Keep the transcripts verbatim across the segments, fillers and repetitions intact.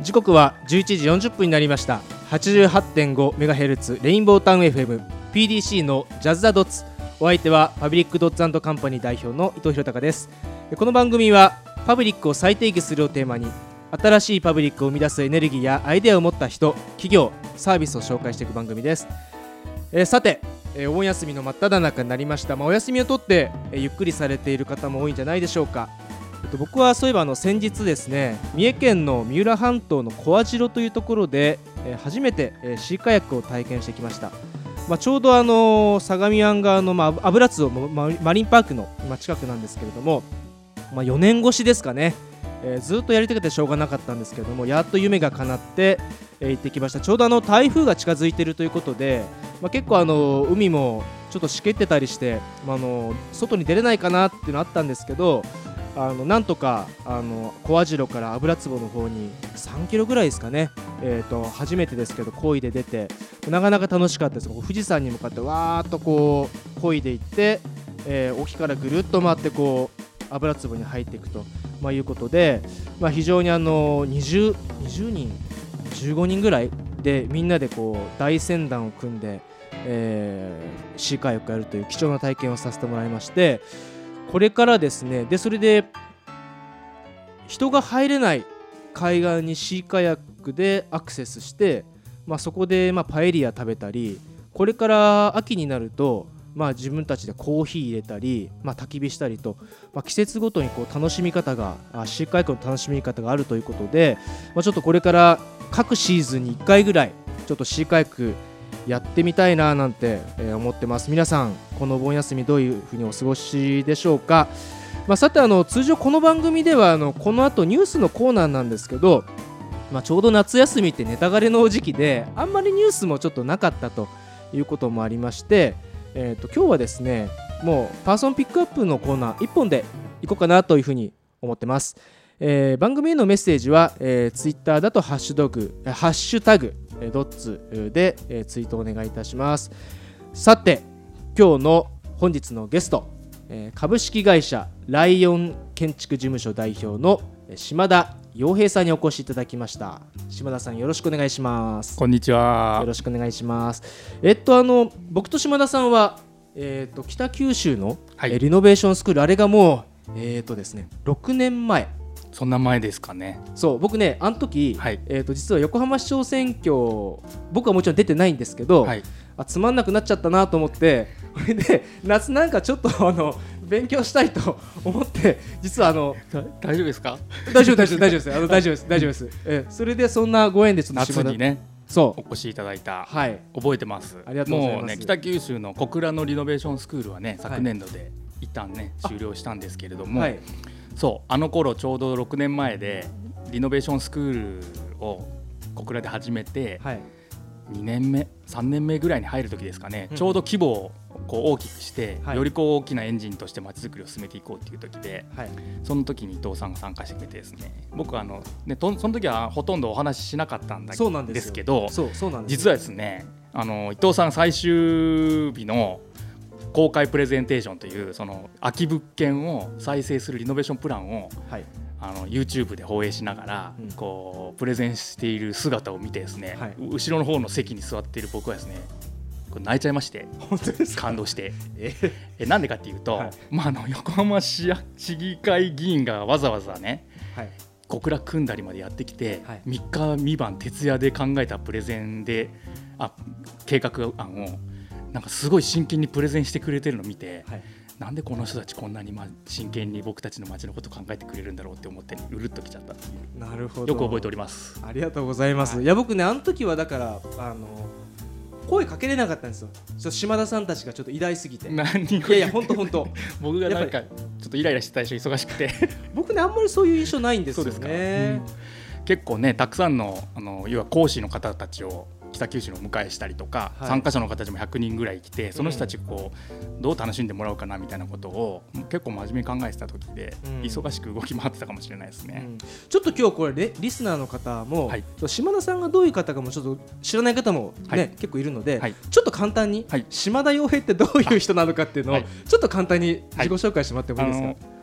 時刻はじゅういちじよんじゅっぷんになりました。 はちじゅうはちてんごメガヘルツ レインボータウン エフエム ピーディーシー のジャズ・ザ・ドッツ。お相手はパブリックドッツ&カンパニー代表の伊藤博隆です。この番組はパブリックを再定義するをテーマに、新しいパブリックを生み出すエネルギーやアイデアを持った人、企業、サービスを紹介していく番組です。えー、さて、えー、お盆休みの真っ只中になりました。まあ、お休みを取って、えー、ゆっくりされている方も多いんじゃないでしょうか。えっと、僕はそういえばあの先日ですね、三重県の三浦半島の小網代というところで、えー、初めて、えー、シーカヤックを体験してきました。まあ、ちょうどあの相模湾側の、まあ、油津のママリンパークの、まあ、近くなんですけれども、まあ、よねん越しですかね、えー、ずっとやりたくてしょうがなかったんですけれども、やっと夢が叶って、えー、行ってきました。ちょうどあの台風が近づいているということで、まあ、結構あの海もちょっとしけってたりして、まあ、あの外に出れないかなっていうのあったんですけど、あのなんとかあの小網代から油壺の方にさんキロぐらいですかね、えー、と初めてですけど漕いで出て、なかなか楽しかったです。富士山に向かってわーっとこう漕いでいって、えー、沖からぐるっと回ってこう油壺に入っていくと、まあ、いうことで、まあ、非常にあの 20, 20人じゅうごにんぐらいでみんなでこう大船団を組んで、えー、シーカヤックやるという貴重な体験をさせてもらいまして、これからですね、でそれで人が入れない海岸にシーカヤックでアクセスして、まあ、そこでまあパエリア食べたり、これから秋になるとまあ自分たちでコーヒー入れたり、まあ、焚き火したりと、まあ、季節ごとにこう楽しみ方がシーカヤックの楽しみ方があるということで、まあ、ちょっとこれから各シーズンにいっかいぐらいちょっとシーカヤックやってみたいななんて思ってます。皆さんこのお盆休みどういうふうにお過ごしでしょうか。まあ、さてあの通常この番組ではあのこの後ニュースのコーナーなんですけど、まあ、ちょうど夏休みってネタ枯れの時期であんまりニュースもちょっとなかったということもありまして、えー、と今日はですねもうパーソンピックアップのコーナーいっぽんでいこうかなというふうに思ってます。えー、番組へのメッセージは、えー、ツイッターだとハッシュドグハッシュタグドッツで、えー、ツイートお願いいたします。さて今日の本日のゲスト、えー、株式会社ライオン建築事務所代表の島田洋平さんにお越しいただきました。島田さんよろしくお願いします。 こんにちは。 よろしくお願いします。えっとあの僕と島田さんは、えー、と北九州の、はい、リノベーションスクール、あれがもう、えーとですね、ろくねんまえ。 そんな前ですかね。 そう僕ねあの時、はい、えー、と実は横浜市長選挙僕はもちろん出てないんですけど、はい、あつまんなくなっちゃったなと思って、これで夏なんかちょっとあの勉強したいと思って実はあの大丈夫ですか？ 大丈夫大丈夫大丈夫ですあの大丈夫です大丈夫です、えー、それでそんなご縁でちょっと夏にねそうお越しいただいた、はい、覚えてます。 ありがとうございます。 もうね北九州の小倉のリノベーションスクールはね昨年度で一旦ね、はい、終了したんですけれども、はい、そうあの頃ちょうどろくねんまえでリノベーションスクールを小倉で始めて、はい、にねんめさんねんめぐらいに入る時ですかね、うん、ちょうど規模をこう大きくして、はい、よりこう大きなエンジンとしてまちづくりを進めていこうっていう時で、はい、その時に伊藤さんが参加してくれてですね、僕はあの、ね、とその時はほとんどお話ししなかったんだですけど、実はですねあの伊藤さん最終日の公開プレゼンテーションというその空き物件を再生するリノベーションプランを、はい、あの YouTube で放映しながら、うん、こうプレゼンしている姿を見てですね、はい、後ろの方の席に座っている僕はですねこれ泣いちゃいまして。 本当ですか？ 感動して、えー、えなんでかっていうと、はい、まあ、あの横浜市市議会議員がわざわざね、はい、小倉組んだりまでやってきて、はい、みっかみばん徹夜で考えたプレゼンであ計画案をなんかすごい真剣にプレゼンしてくれてるのを見て、はい、なんでこの人たちこんなに真剣に僕たちの街のことを考えてくれるんだろうって思ってうるっときちゃったっていう。 なるほど、 よく覚えております。 ありがとうございます、はい、いや僕ねあの時はだからあの声かけれなかったんですよ。ちょっと島田さんたちがちょっと偉大すぎて。 何いやいや本当本当僕がなんかちょっとイライラしてたでしょ、忙しくて僕ねあんまりそういう印象ないんですよね。そうですか、 うん、結構ねたくさん の, あの要は講師の方たちを北九州のお迎えしたりとか、はい、参加者の方たちもひゃくにんぐらい来て、その人たちこうどう楽しんでもらおうかなみたいなことを結構真面目に考えてた時で、うん、忙しく動き回ってたかもしれないですね、うん、 ちょっと今日これリスナーの方も、はい、島田さんがどういう方かもちょっと知らない方も、ね、はい、結構いるので、はい、ちょっと簡単に、はい、島田洋平ってどういう人なのかっていうのをちょっと簡単に自己紹介してもらってもいいですか？ はい、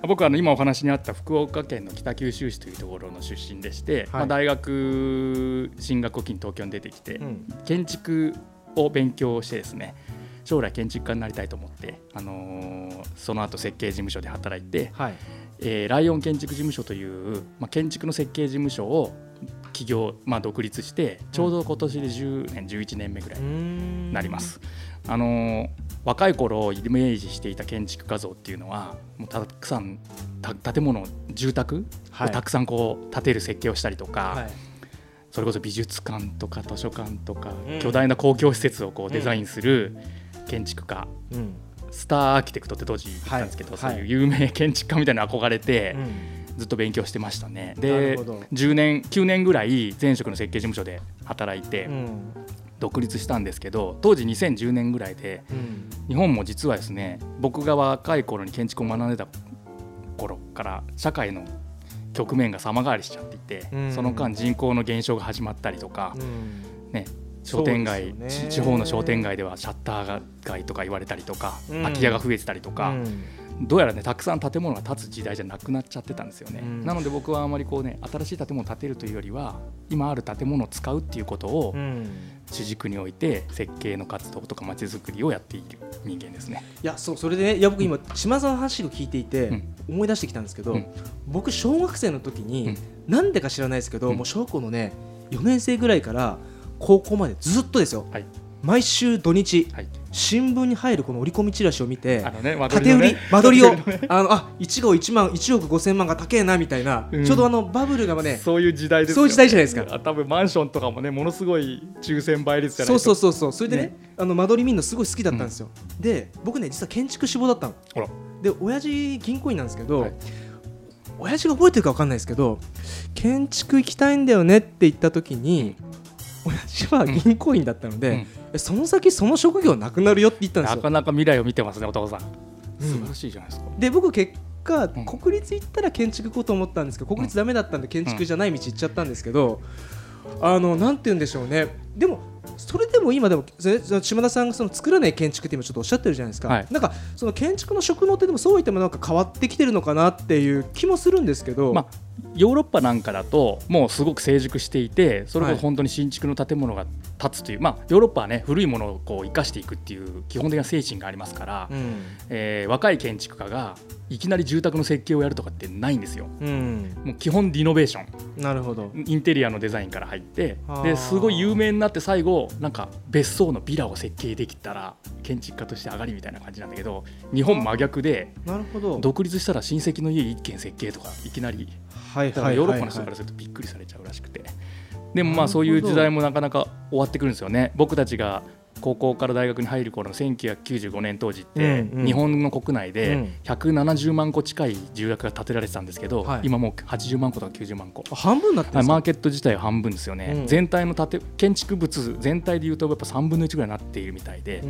僕はあの今お話にあった福岡県の北九州市というところの出身でして、はい、まあ、大学進学を機に東京に出てきて、うん、建築を勉強してですね、将来建築家になりたいと思って、あのー、その後設計事務所で働いて、はい、えー、ライオン建築事務所という、まあ、建築の設計事務所を起業、まあ、独立してちょうど今年でじゅうねんじゅういちねんめぐらいになります。あのー、若い頃イメージしていた建築家像っていうのはもうたくさん建物住宅をたくさんこう建てる設計をしたりとか、はい、それこそ美術館とか図書館とか、うん、巨大な公共施設をこうデザインする建築家、うん、スターアーキテクトって当時言ったんですけど、はい、そういう有名建築家みたいなのに憧れて、うん、ずっと勉強してましたね。でじゅうねんきゅうねんぐらい前職の設計事務所で働いて、うん、独立したんですけど、当時にせんじゅうねんぐらいで、うん、日本も実はですね、僕が若い頃に建築を学んでた頃から社会の局面が様変わりしちゃっていて、うん、その間人口の減少が始まったりとか、うんね、商店街、ね、地方の商店街ではシャッター街とか言われたりとか、うん、空き家が増えてたりとか、うん、どうやらねたくさん建物が建つ時代じゃなくなっちゃってたんですよね、うん、なので僕はあまりこうね新しい建物を建てるというよりは今ある建物を使うっていうことを主軸に置いて設計の活動とか街づくりをやっている人間ですね。 いやそうそれでね、いや僕今島田さんの話を聞いていて思い出してきたんですけど、うん、僕小学生の時に、うん、なんでか知らないですけど、うん、もう小学校のねよねん生ぐらいから高校までずっとですよ、はい、毎週土日、はい、新聞に入るこの折り込みチラシを見て、あのね、縦売り間取りをあのあいちごういちまんいちおくごせんまんが高えなみたいな、うん、ちょうどあのバブルがねそういう時代ですよ、 そういう時代じゃないですか。 多分マンションとかもねものすごい抽選倍率じゃないですか。 そうそうそうそう、それでね、ね、あの間取り見るのすごい好きだったんですよ、うん、で僕ね実は建築志望だったの。あらで親父銀行員なんですけど、はい、親父が覚えてるか分かんないですけど建築行きたいんだよねって言った時に、うん、親父は銀行員だったので、うんうん、その先その職業なくなるよって言ったんですよ。 なかなか未来を見てますねお父さん、うん、素晴らしいじゃないですか。 で僕結果、うん、国立行ったら建築行こうと思ったんですけど国立ダメだったんで建築じゃない道行っちゃったんですけど、うん、あのなんて言うんでしょうね。でもそれでも今でも島田さんがその作らない建築って今ちょっとおっしゃってるじゃないですか、はい、なんかその建築の職能ってでもそういってもなんか変わってきてるのかなっていう気もするんですけど、 まあ、ヨーロッパなんかだともうすごく成熟していてそれこそ本当に新築の建物が建つという、はい、まあ、ヨーロッパはね古いものをこう生かしていくっていう基本的な精神がありますから、うん、えー、若い建築家がいきなり住宅の設計をやるとかってないんですよ、うん、もう基本リノベーション、 なるほど、 インテリアのデザインから入ってですごい有名になって最後なんか別荘のビラを設計できたら建築家として上がりみたいな感じなんだけど、日本真逆でなるほど独立したら親戚の家一軒設計とかいきなり、はいはいはいはい、ヨーロッパの人からするとびっくりされちゃうらしくて、でもまあそういう時代もなかなか終わってくるんですよね。僕たちが高校から大学に入る頃のせんきゅうひゃくきゅうじゅうごねん当時って、うんうん、日本の国内でひゃくななじゅうまんこ近い住宅が建てられてたんですけど、はい、今もうはちじゅうまんことかきゅうじゅうまんこ、 半分になってるんですか。 マーケット自体は半分ですよね、うん、全体の建て建築物全体でいうとやっぱさんぶんのいちぐらいになっているみたいで、うん、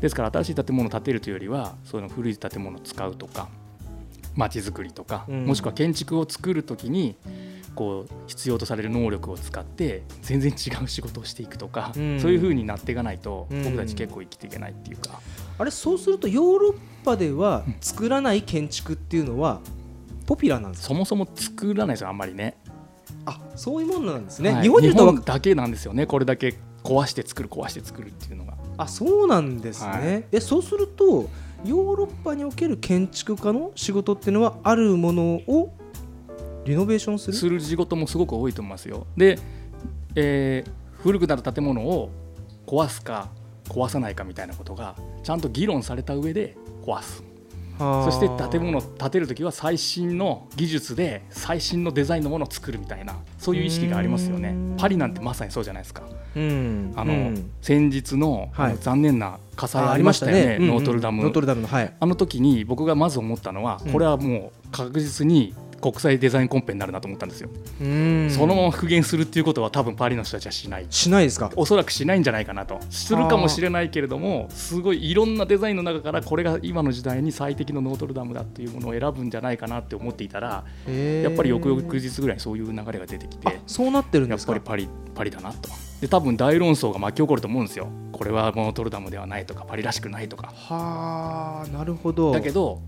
ですから新しい建物を建てるというよりはそういうの古い建物を使うとか街づくりとか、うん、もしくは建築を作るときにこう必要とされる能力を使って全然違う仕事をしていくとか、うん、そういう風になっていかないと僕たち結構生きていけないっていうか、うん、 あれそうするとヨーロッパでは作らない建築っていうのはポピュラーなんですか。 そもそも作らないですよあんまりね。 あ、そういうものなんですね、 はい、 日本にいると日本だけなんですよね。これだけ壊して作る壊して作るっていうのが。 あ、そうなんですね、はい、えそうするとヨーロッパにおける建築家の仕事っていうのはあるものをリノベーションするする仕事もすごく多いと思いますよ。で、えー、古くなる建物を壊すか壊さないかみたいなことがちゃんと議論された上で壊す。そして建物を建てるときは最新の技術で最新のデザインのものを作るみたいなそういう意識がありますよね。パリなんてまさにそうじゃないですか。うんあの、うん、先日 の,、はい、あの残念な火災ありましたよね、ノートルダム、 ノートルダムの、はい、 あの時に僕がまず思ったのは、これはもう確実に国際デザインコンペになるなと思ったんですよ。うーんそのまま復元するっていうことは多分パリの人たちはしないしないですか。 おそらくしないんじゃないかなと。するかもしれないけれどもすごいいろんなデザインの中からこれが今の時代に最適のノートルダムだっていうものを選ぶんじゃないかなって思っていたら、やっぱり翌々日ぐらいにそういう流れが出てきて、 あ、そうなってるんですか。 やっぱりパリ、パリだなと。で多分大論争が巻き起こると思うんですよ。これはノートルダムではないとかパリらしくないとか。 はあ、なるほど。 だけど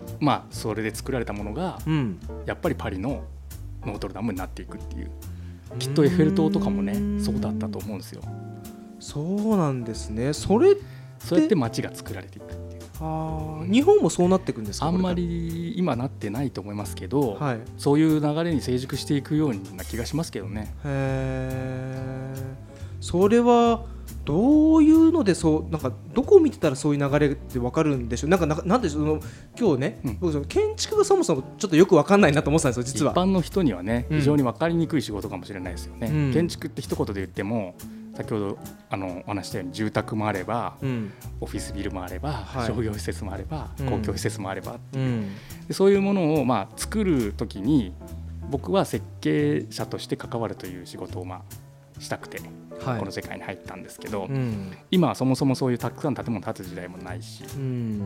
まあそれで作られたものが、 うん、 やっぱりパリのノートルダムになっていくっていう、きっとエッフェル塔とかもねそうだったと思うんですよ。 そうなんですね。それってそうやって街が作られていくっていう。 あ、日本もそうなっていくんですか？ あんまり今なってないと思いますけど、 はい、 そういう流れに成熟していくような気がしますけどね。 へー、それはどういうので、そうなんかどこを見てたらそういう流れって分かるんでしょう。なんかななんでその今日ね、うん、僕その建築がそもそもちょっとよく分かんないなと思ってたんですよ実は。 一般の人にはね、非常に分かりにくい仕事かもしれないですよね、うん、建築って一言で言っても先ほどあのお話したように住宅もあれば、うん、オフィスビルもあれば、はい、商業施設もあれば、うん、公共施設もあればっていう、うん、でそういうものを、まあ、作るときに僕は設計者として関わるという仕事を、まあ、したくて、はい、この世界に入ったんですけど、うん、今はそもそもそういうたくさん建物建つ時代もないし、うん、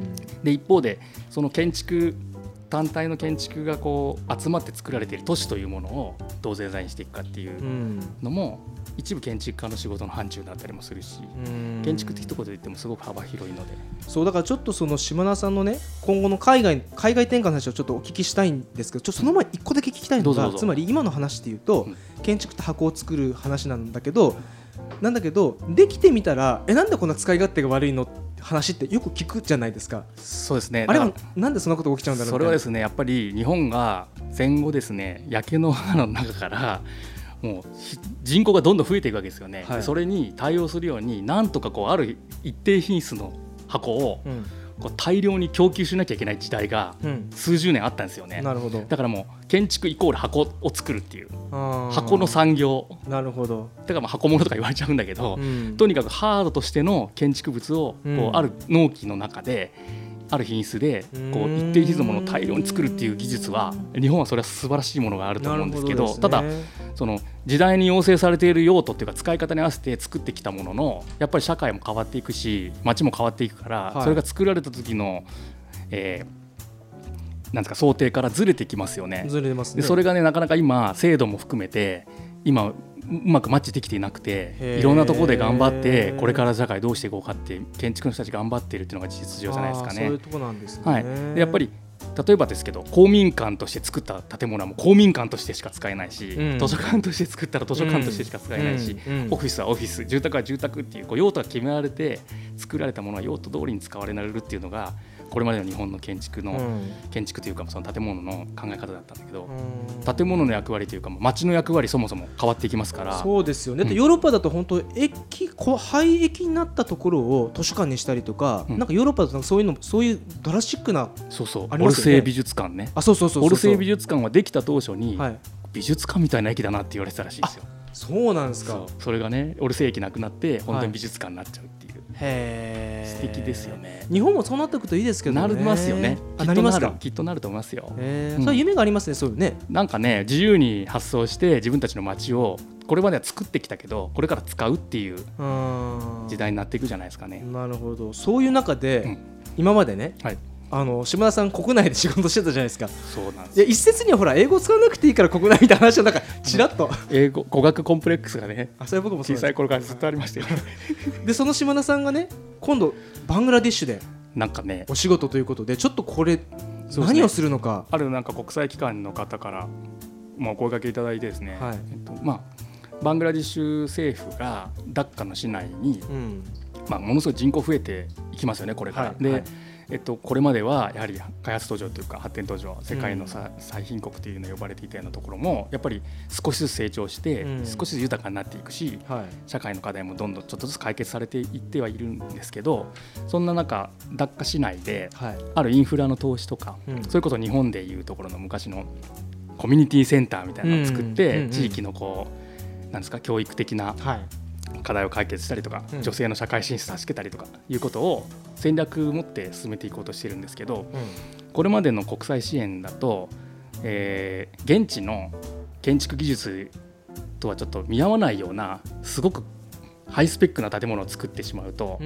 で一方でその建築単体の建築がこう集まって作られている都市というものをどうデザインしていくかっていうのも、うん、一部建築家の仕事の範疇だったりもするし、建築って一言で言ってもすごく幅広いので、 そうだからちょっとその島田さんのね今後の海外海外展開の話をちょっとお聞きしたいんですけど、ちょっとその前に一個だけ聞きたいのが、つまり今の話で言うと、うん、建築って箱を作る話なんだけどなんだけどできてみたらえなんでこんな使い勝手が悪いのって話ってよく聞くじゃないですか。 そうですね。 あれはなんでそんなことが起きちゃうんだろう。 それはですねやっぱり日本が戦後ですね焼け野原の中からもう人口がどんどん増えていくわけですよね、はい、それに対応するようになんとかこうある一定品質の箱を、うんこう大量に供給しなきゃいけない時代が数十年あったんですよね、うん、なるほど。だからもう建築イコール箱を作るっていう箱の産業。なるほど。だからまあ箱物とか言われちゃうんだけど、うん、とにかくハードとしての建築物をこうある納期の中である品質でこう一定品質のものを大量に作るっていう技術は日本はそれは素晴らしいものがあると思うんですけど、ただその時代に要請されている用途っていうか使い方に合わせて作ってきたもののやっぱり社会も変わっていくし街も変わっていくから、はい、それが作られた時の、えー、なんですか想定からずれてきますよね。ずれますね。でそれがねなかなか今制度も含めて今うまくマッチできていなくていろんなところで頑張ってこれから社会どうしていこうかって建築の人たち頑張っているっていうのが事実上じゃないですかね。そういうとこなんですね、はい、でやっぱり例えばですけど公民館として作った建物はもう公民館としてしか使えないし、うん、図書館として作ったら図書館としてしか使えないし、うんうん、オフィスはオフィス住宅は住宅っていうこう用途が決められて作られたものは用途通りに使われるっていうのがこれまでの日本の建築の、うん、建築というかその建物の考え方だったんだけど、うん、建物の役割というか街の役割そもそも変わっていきますから。そうですよね、うん、ヨーロッパだと本当駅廃駅になったところを図書館にしたりとか、うん、なんかヨーロッパだとそういうのそういうドラスチックなそうそうありますよね。オルセイ美術館ね。あそうそうそうそうオルセイ美術館はできた当初に、はい、美術館みたいな駅だなって言われてたらしいですよ。そうなんですか。 そ, それがねオルセイ駅なくなって本当に美術館になっちゃうっていう、はい、へ素敵ですよね。日本もそうなっていくといいですけどね。なりますよね。きっとなる、あなりますか。きっとなると思いますよ。へ、うん、それ夢がありますね。そういうね。なんかね自由に発想して自分たちの街をこれまでは作ってきたけどこれから使うっていう時代になっていくじゃないですかね。なるほど。そういう中で、うん、今までね、はい、あの島田さん国内で仕事してたじゃないですか。そうなんです。いや一説にはほら英語使わなくていいから国内みたいな話をなんかちらっと英語語学コンプレックスがねあそれ僕も小さい頃からずっとありましたよでその島田さんがね今度バングラディッシュでなんかねお仕事ということでちょっとこれ何をするのか、ね、あるなんか国際機関の方からもうお声掛けいただいてですね、はいえっとまあ、バングラディッシュ政府がダッカの市内に、うんまあ、ものすごい人口増えていきますよねこれから、はいではいえっと、これまではやはり開発途上というか発展途上世界のさ、うん、最貧国というの呼ばれていたようなところもやっぱり少しずつ成長して、うん、少しずつ豊かになっていくし、はい、社会の課題もどんどんちょっとずつ解決されていってはいるんですけどそんな中ダッカ市内で、はい、あるインフラの投資とか、うん、それこそ日本でいうところの昔のコミュニティセンターみたいなのを作って、うんうんうん、地域のこうなんですか教育的な、はい課題を解決したりとか、うん、女性の社会進出を助けたりとかいうことを戦略を持って進めていこうとしているんですけど、うん、これまでの国際支援だと、えー、現地の建築技術とはちょっと見合わないようなすごくハイスペックな建物を作ってしまうと、うん、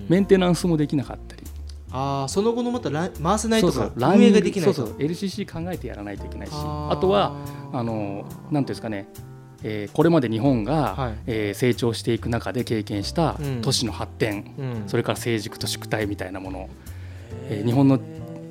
メンテナンスもできなかったりあその後のまた回せないとかそうそう運営ができないとそうそう エルシーシー 考えてやらないといけないし あ, あとはあのなんていうんですかねえー、これまで日本が、はいえー、成長していく中で経験した都市の発展、うん、それから成熟と縮退みたいなもの、えー、日本の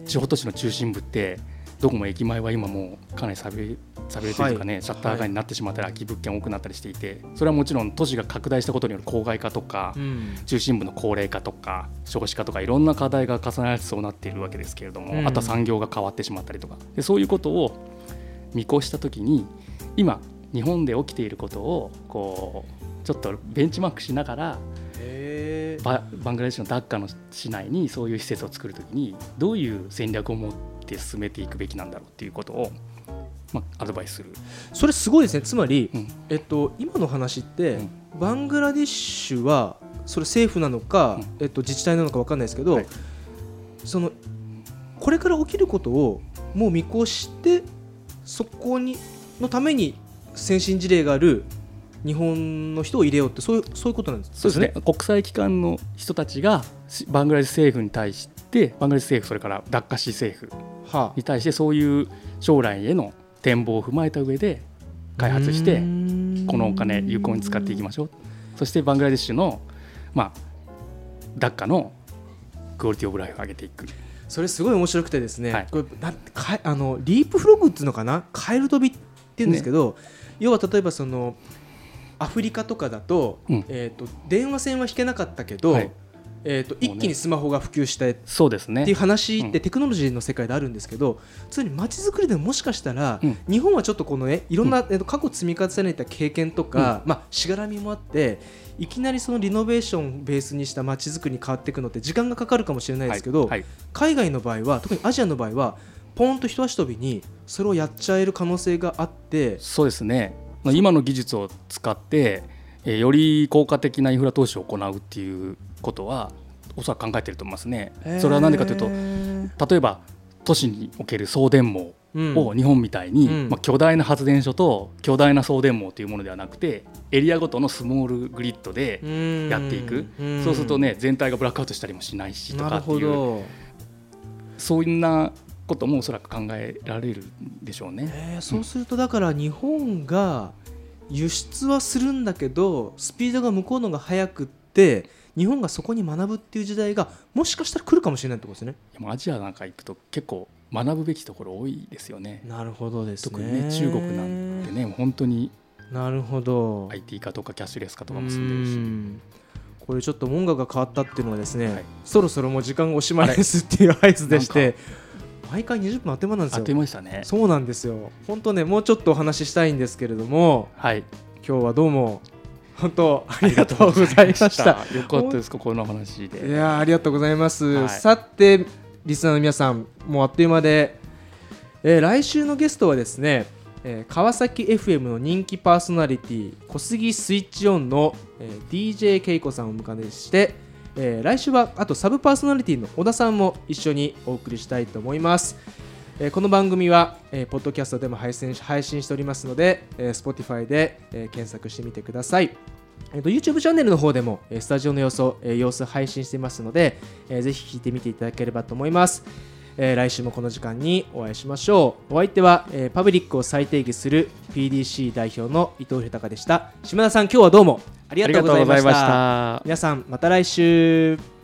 地方都市の中心部ってどこも駅前は今もうかなり寂れ寂れというかね、はい、シャッター街になってしまったり空き物件多くなったりしていて、それはもちろん都市が拡大したことによる郊外化とか、うん、中心部の高齢化とか少子化とかいろんな課題が重なりそうなっているわけですけれども、うん、あとは産業が変わってしまったりとかで、そういうことを見越したときに今日本で起きていることをこうちょっとベンチマークしながらバ, バングラデシュのダッカの市内にそういう施設を作るときにどういう戦略を持って進めていくべきなんだろうっていうことを、まあ、アドバイスする。 それすごいですね。つまり、うんえっと、今の話って、うん、バングラデシュはそれ政府なのか、うんえっと、自治体なのか分かんないですけど、はい、そのこれから起きることをもう見越してそこにのために先進事例がある日本の人を入れようってそういう、そういうことなんですね。 そうですね。国際機関の人たちがバングラデシュ政府に対してバングラデシュ政府それからダッカ市政府に対してそういう将来への展望を踏まえた上で開発してこのお金有効に使っていきましょう。そしてバングラデシュの、まあ、ダッカのクオリティオブライフを上げていく。 それすごい面白くてですね、はい、これだかあのリープフログっていうのかな、カエル飛びっていうんですけど、ね、要は例えばそのアフリカとかだと、うんえー、と電話線は引けなかったけど、はいえー、と一気にスマホが普及したっていう話ってテクノロジーの世界であるんですけど、つまり街づくりでももしかしたら、うん、日本はちょっとこの、ね、いろんな、うんえー、と過去積み重ねた経験とか、うんまあ、しがらみもあっていきなりそのリノベーションベースにした街づくりに変わっていくのって時間がかかるかもしれないですけど、はいはい、海外の場合は特にアジアの場合はポンと一足飛びにそれをやっちゃえる可能性があって。 そうですね。今の技術を使ってより効果的なインフラ投資を行うっていうことはおそらく考えていると思いますね。それは何でかというと、例えば都市における送電網を日本みたいに、うんまあ、巨大な発電所と巨大な送電網というものではなくてエリアごとのスモールグリッドでやっていく。うそうするとね全体がブラックアウトしたりもしないしとかっていうそんなこともおそらく考えられるでしょうね。 えー、そうするとだから日本が輸出はするんだけどスピードが向こうのが速くって日本がそこに学ぶっていう時代がもしかしたら来るかもしれないってことですね。 いやアジアなんか行くと結構学ぶべきところ多いですよね。 なるほどですね。 特にね中国なんてね本当になるほどアイティー 化とかキャッシュレス化とかも進んでるし、 これちょっと音楽が変わったっていうのはですね、はい、そろそろもう時間がおしまいですっていう合図でして毎回にじゅっぷんあっという間なんですよ。 あっという間でしたね。 そうなんですよ。本当ねもうちょっとお話ししたいんですけれども、 はい、 今日はどうも本当ありがとうございました。 よかったですかこの話で。 いやありがとうございます、はい、さてリスナーの皆さんもうあっという間で、えー、来週のゲストはですね、えー、川崎 エフエム の人気パーソナリティ小杉スイッチオンの、えー、ディージェー ケイコさんをお迎えして、えー、来週はあとサブパーソナリティの小田さんも一緒にお送りしたいと思います。えー、この番組は、えー、ポッドキャストでも配信、配信しておりますので、えー、Spotify で、えー、検索してみてください。えー、と YouTube チャンネルの方でも、えー、スタジオの様子を、えー、様子配信していますので、えー、ぜひ聞いてみていただければと思います。えー、来週もこの時間にお会いしましょう。お相手は、えー、パブリックを再定義する ピーディーシー 代表の伊藤裕隆でした。島田さん今日はどうもありがとうございました。皆さんまた来週。